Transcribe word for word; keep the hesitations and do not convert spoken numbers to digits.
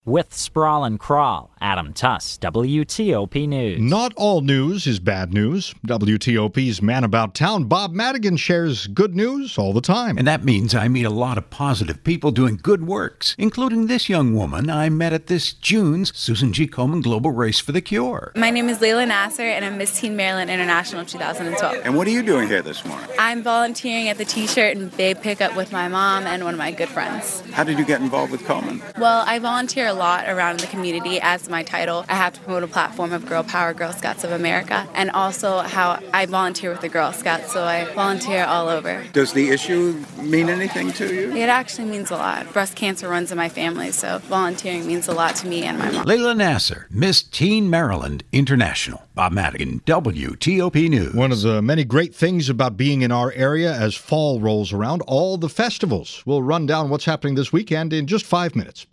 With Sprawl and Crawl, Adam Tuss, W T O P News. Not all news is bad news. W T O P's Man About Town, Bob Madigan, shares good news all the time. And that means I meet a lot of positive people doing good works, including this young woman I met at this June's Susan G. Komen Global Race for the Cure. My name is Layla Nasser, and I'm Miss Teen Maryland International twenty twelve. And what are you doing here this morning? I'm volunteering at the T-shirt and babe pickup with my mom and one of my good friends. How did you get involved with Komen? Well, I volunteer a lot around the community. As my title, I have to promote a platform of Girl Power Girl Scouts of America, and also how I volunteer with the Girl Scouts, so I volunteer all over. Does the issue mean anything to you? It actually means a lot. Breast cancer runs in my family, so volunteering means a lot to me and my mom. Layla Nasser, Miss Teen Maryland International. Bob Madigan, W T O P News. One of the many great things about being in our area as fall rolls around, all the festivals. We'll run down what's happening this weekend in just five minutes.